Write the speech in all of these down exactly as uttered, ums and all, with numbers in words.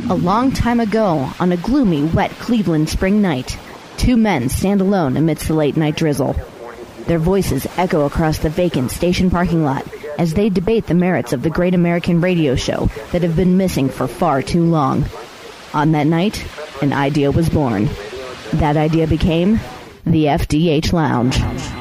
A long time ago, on a gloomy, wet Cleveland spring night, two men stand alone amidst the late-night drizzle. Their voices echo across the vacant station parking lot as they debate the merits of the great American radio show that have been missing for far too long. On that night, an idea was born. That idea became the F D H Lounge.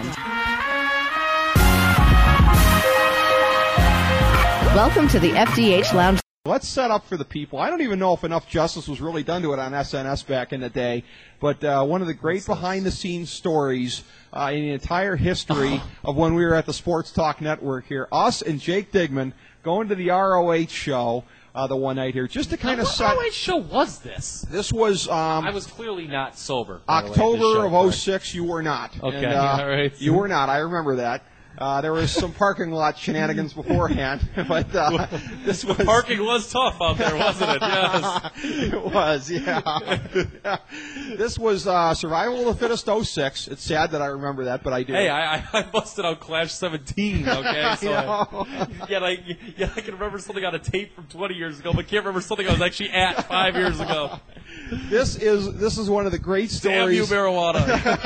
Welcome to the F D H Lounge. Let's set up for the people. I don't even know if enough justice was really done to it on S N S back in the day, but uh, one of the great behind-the-scenes stories uh, in the entire history of when we were at the Sports Talk Network here, us and Jake Digman going to the R O H show uh, the one night here, just to kind of set... What R O H show was this? This was... Um, I was clearly not sober. October of oh six, you were not. Okay, and, uh, all right. You were not, I remember that. Uh, there was some parking lot shenanigans beforehand, but uh, this was... The parking was tough out there, wasn't it? Yes. It was, yeah. yeah. This was uh, Survival of the Fittest oh six. It's sad that I remember that, but I do. Hey, I, I busted out Clash seventeen, okay? So I, yeah, like, yeah, I can remember something on a tape from twenty years ago, but can't remember something I was actually at five years ago. This is this is one of the great stories. Damn you, marijuana.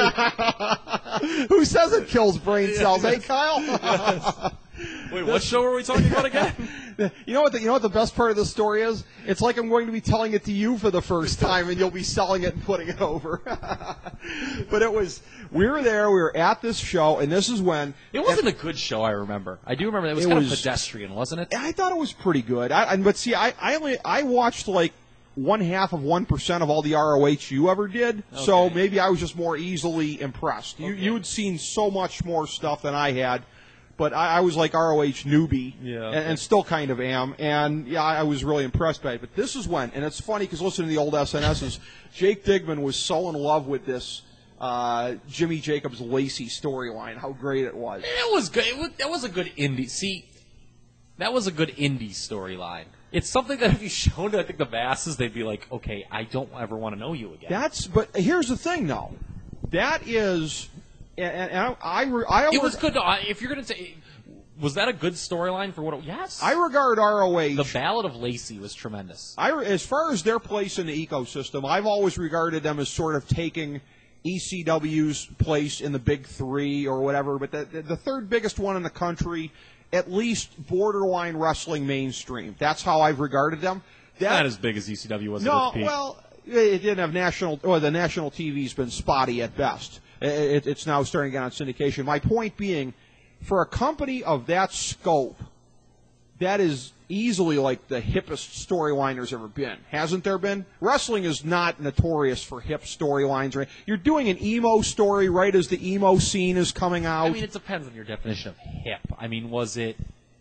Who says it kills brain cells, hey, Kyle? Yes. Wait, what show are we talking about again? You know what the, you know what the best part of this story is? It's like I'm going to be telling it to you for the first time, and you'll be selling it and putting it over. But it was, we were there, we were at this show, and this is when... It wasn't a good show, I remember. I do remember. It was it kind was, of pedestrian, wasn't it? I thought it was pretty good. I, but see, I, I only I watched like one half of one percent of all the R O H you ever did, okay. So maybe I was just more easily impressed. You, okay. you had seen so much more stuff than I had, but I, I was like R O H newbie, yeah, okay. and, and still kind of am, and yeah, I was really impressed by it. But this is when, and it's funny because listening to the old S N S's, Jake Digman was so in love with this uh, Jimmy Jacobs Lacey storyline, how great it was. It was good. It was, that was a good indie. See, that was a good indie storyline. It's something that if you showed to, I think, the masses, they'd be like, okay, I don't ever want to know you again. That's, but here's the thing, though. That is, and, and I, I, I It was good. To, if you're going to say, was that a good storyline for what it, yes. I regard R O H. The Ballad of Lacey was tremendous. I, as far as their place in the ecosystem, I've always regarded them as sort of taking E C W's place in the big three or whatever, but the, the third biggest one in the country, at least borderline wrestling mainstream. That's how I've regarded them. That, Not as big as E C W was. No, at its peak. Well, it didn't have national, or the national T V's been spotty at best. It, it's now starting to get on syndication. My point being, for a company of that scope, that is easily like the hippest storyline there's ever been. Hasn't there been? Wrestling is not notorious for hip storylines. Right? You're doing an emo story right as the emo scene is coming out. I mean, it depends on your definition of hip. I mean, was it...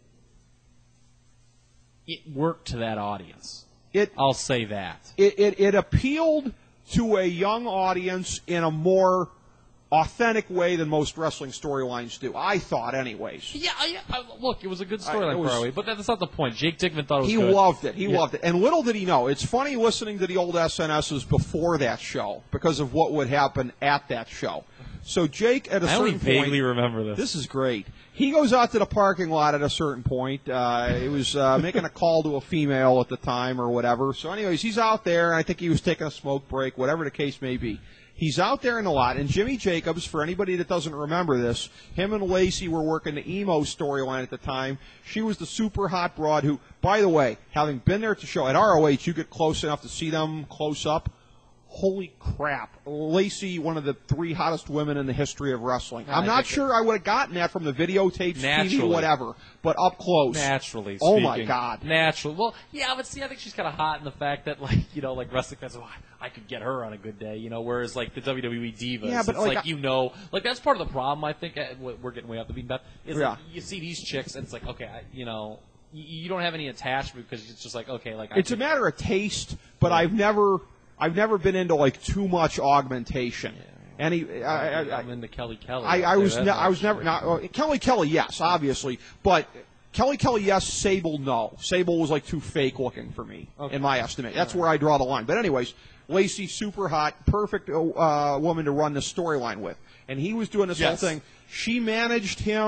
It worked to that audience. It, I'll say that. It, it, it appealed to a young audience in a more authentic way than most wrestling storylines do. I thought, anyways. Yeah, yeah. Look, it was a good storyline for R O H, but that's not the point. Jake Digman thought it was he good. He loved it. He yeah. loved it. And little did he know. It's funny listening to the old S N S's before that show because of what would happen at that show. So Jake, at a I certain only vaguely point, remember this. This is great. He goes out to the parking lot at a certain point. Uh, he was uh, making a call to a female at the time or whatever. So anyways, he's out there, and I think he was taking a smoke break, whatever the case may be. He's out there in the lot, and Jimmy Jacobs, for anybody that doesn't remember this, him and Lacey were working the emo storyline at the time. She was the super hot broad who, by the way, having been there at the show, at R O H, you get close enough to see them close up. Holy crap. Lacey, one of the three hottest women in the history of wrestling. I'm not sure I would have gotten that from the videotapes, T V, whatever, but up close. Naturally Oh, speaking. my God. Naturally. Well, yeah, but see, I think she's kind of hot in the fact that, like, you know, like wrestling fans, oh, I could get her on a good day, you know, whereas, like, the W W E divas, yeah, but it's like, like, you know, like, that's part of the problem, I think, we're getting way off the beaten path, is yeah. like, you see these chicks, and it's like, okay, I, you know, you don't have any attachment because it's just like, okay, like... I it's could, a matter of taste, but yeah. I've never... I've never been into like too much augmentation. Yeah. Any, I, I, I'm into Kelly Kelly. I, I was, ne- I was never. Not, uh, Kelly Kelly, yes, obviously, but Kelly Kelly, yes. Sable, no. Sable was like too fake looking for me, okay. in my estimate. That's right. Where I draw the line. But anyways, Lacey, super hot, perfect uh, woman to run this storyline with, and he was doing this yes. whole thing. She managed him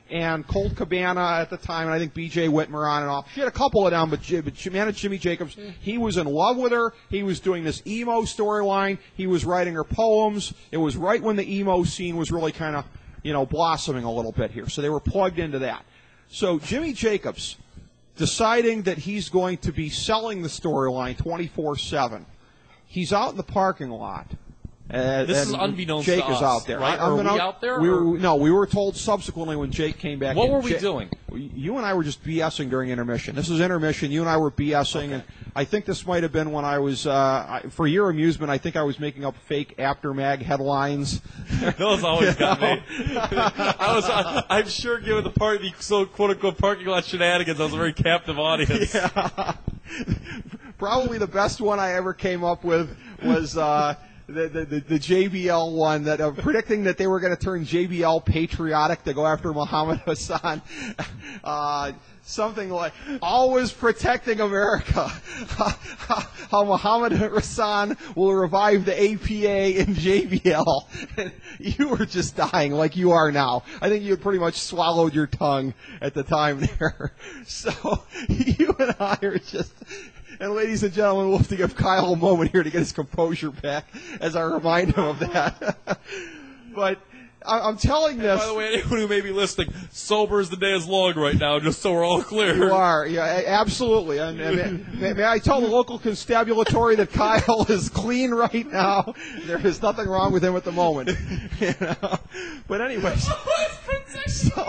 and Colt Cabana at the time, and I think B J Whitmer on and off. She had a couple of them, but, J- but she managed Jimmy Jacobs. He was in love with her. He was doing this emo storyline. He was writing her poems. It was right when the emo scene was really kind of, you know, blossoming a little bit here. So they were plugged into that. So Jimmy Jacobs, deciding that he's going to be selling the storyline twenty-four seven, he's out in the parking lot. Uh, this is and unbeknownst Jake to us, is out there. right? I, Are we out, out there? We or? were, no, we were told subsequently when Jake came back What in. were we Jake, doing? You and I were just BSing during intermission. This was intermission. You and I were BSing, Okay. and I think this might have been when I was, uh, I, for your amusement, I think I was making up fake Aftermag headlines. Those always got me. I was, I, I'm sure, given the part, the so quote unquote parking lot shenanigans, I was a very captive audience. Yeah. Probably the best one I ever came up with was uh, the, the, the, the J B L one, that uh, predicting that they were going to turn J B L patriotic to go after Muhammad Hassan. Uh, something like, always protecting America. How Muhammad Hassan will revive the A P A in J B L. And you were just dying like you are now. I think you had pretty much swallowed your tongue at the time there. So you and I are just... And ladies and gentlemen, we'll have to give Kyle a moment here to get his composure back as I remind him of that. But I, I'm telling this. By the way, anyone who may be listening, sober as the day is long right now, just so we're all clear. You are, yeah, a- absolutely. And, and may, may I tell the local constabulatory that Kyle is clean right now? There is nothing wrong with him at the moment. You know? But anyways, so,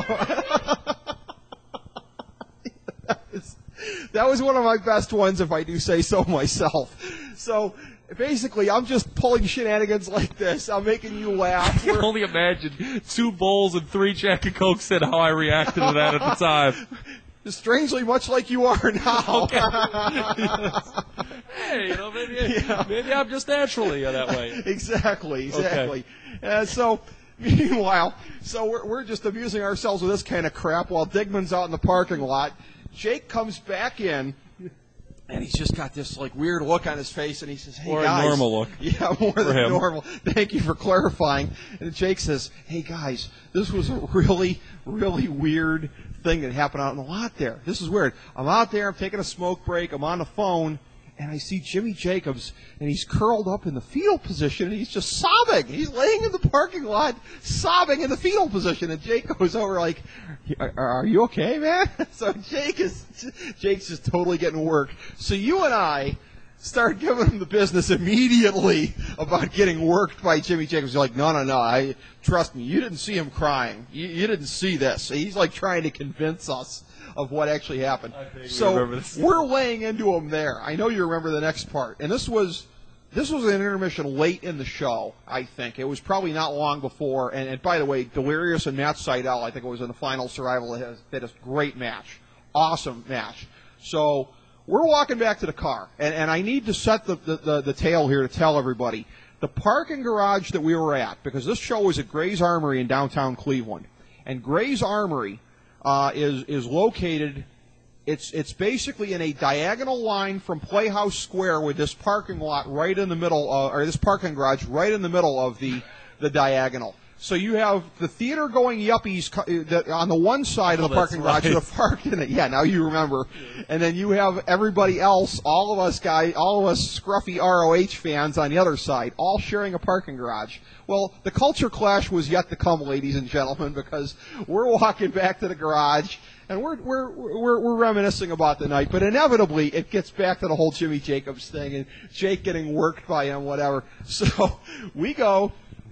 that, is, that was one of my best ones, if I do say so myself. So basically, I'm just pulling shenanigans like this. I'm making you laugh. I can only imagine two bowls and three Jack and Cokes and how I reacted to that at the time. Strangely, much like you are now. Okay. Hey, you know, maybe, Yeah. maybe I'm just naturally that way. Exactly, exactly. And so, meanwhile, so we're, we're just amusing ourselves with this kind of crap while Digman's out in the parking lot. Jake comes back in, and he's just got this like weird look on his face, and he says, "Hey Or a guys," normal look. Yeah, more For than him. normal. Thank you for clarifying. And Jake says, "Hey guys, this was a really, really weird thing that happened out in the lot there. This is weird. I'm out there, I'm taking a smoke break, I'm on the phone, and I see Jimmy Jacobs, and he's curled up in the fetal position, and he's just sobbing. He's laying in the parking lot, sobbing in the fetal position. And Jake goes over like, "Are, are you okay, man?" So Jake is, Jake's just totally getting worked. So you and I start giving him the business immediately about getting worked by Jimmy Jacobs. You're like, no, no, no, I trust me. You didn't see him crying. You, you didn't see this. He's like trying to convince us of what actually happened. So we're laying into him there. I know you remember the next part. And this was this was an intermission late in the show, I think. It was probably not long before. And, and by the way, Delirious and Matt Seidel, I think it was in the final survival, they had a great match. Awesome match. So we're walking back to the car. And, and I need to set the, the, the, the tale here to tell everybody. The parking garage that we were at, because this show was at Gray's Armory in downtown Cleveland. And Gray's Armory Uh, is is located. It's it's basically in a diagonal line from Playhouse Square with this parking lot right in the middle, uh, or this parking garage right in the middle of the the diagonal. So you have the theater going yuppies that on the one side of Oh, the parking that's garage right. that are parked in it. Yeah, now you remember. And then you have everybody else, all of us guys, all of us scruffy R O H fans on the other side, all sharing a parking garage. Well, the culture clash was yet to come, ladies and gentlemen, because we're walking back to the garage and we're we're we're, we're reminiscing about the night, but inevitably it gets back to the whole Jimmy Jacobs thing and Jake getting worked by him, whatever. So we go.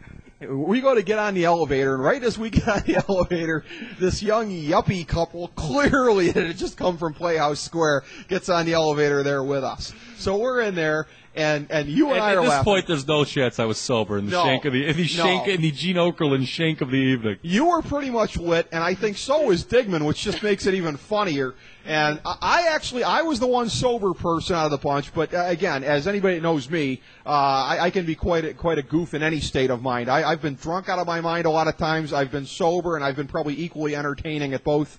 We go to get on the elevator, and right as we get on the elevator, this young yuppie couple, clearly it had just come from Playhouse Square, gets on the elevator there with us. So we're in there, and, and you and, And I at are this laughing. point, there's no chance I was sober in the No. shank of the in the No. shank in the Gene Okerlund shank of the evening. You were pretty much lit, and I think so was Digman, which just makes it even funnier. And I I actually, I was the one sober person out of the bunch, but uh, again, as anybody that knows me, uh, I, I can be quite a, quite a goof in any state of mind. I, I've been drunk out of my mind a lot of times. I've been sober, and I've been probably equally entertaining at both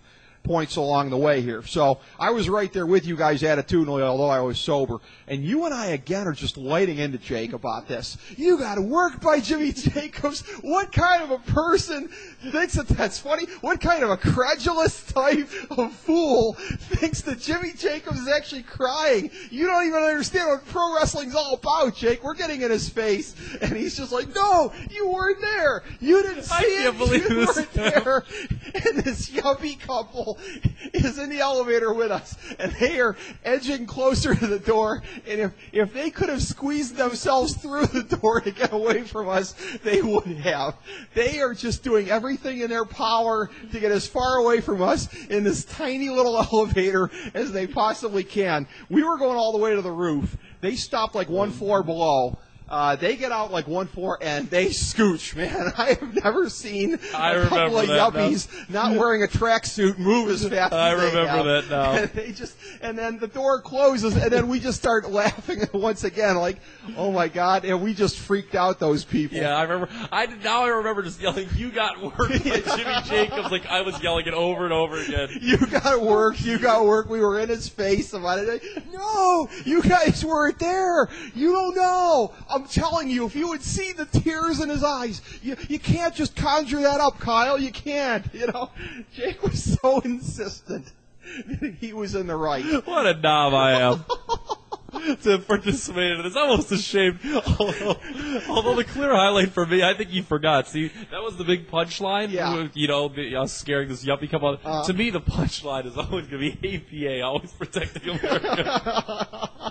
points along the way here. So I was right there with you guys attitudinally, although I was sober. And you and I, again, are just lighting into Jake about this. You got worked by Jimmy Jacobs. What kind of a person thinks that that's funny? What kind of a credulous type of fool thinks that Jimmy Jacobs is actually crying? You don't even understand what pro wrestling's all about, Jake. We're getting in his face, and he's just like, no, you weren't there. You didn't see I it. can't believe you this. weren't there. And this yuppie couple is in the elevator with us, and they are edging closer to the door. And if, if they could have squeezed themselves through the door to get away from us, they would have. They are just doing everything in their power to get as far away from us in this tiny little elevator as they possibly can. We were going all the way to the roof. They stopped like one floor below. Uh, they get out like one floor and they scooch, man. I have never seen I a couple of remember that yuppies not wearing a tracksuit move as fast I as they remember have. that now. And they just, and then the door closes, and then we just start laughing once again, like, oh my god, and we just freaked out those people. Yeah, I remember. I now I remember just yelling, "You got worked by Jimmy Jacobs!" Like I was yelling it over and over again. You got work, you got work. We were in his face about it. No, you guys weren't there. You don't know. I'm telling you, if you would see the tears in his eyes, you you can't just conjure that up, Kyle. You can't. You know, Jake was so insistent that he was in the right. What a knob I am to participate in this. I'm almost ashamed. Although, although the clear highlight for me, I think you forgot. See, that was the big punchline. Yeah. You know, the, us scaring this yuppie couple. Uh, to me, the punchline is always going to be A P A, always protecting America.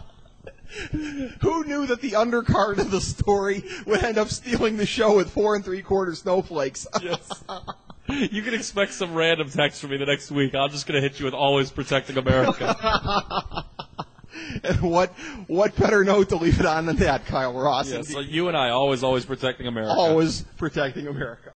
Who knew that the undercard of the story would end up stealing the show with four and three quarter snowflakes? Yes. You can expect some random text from me the next week. I'm just going to hit you with always protecting America. And what what better note to leave it on than that, Kyle Ross? Yes, so you and I always, always protecting America. Always protecting America.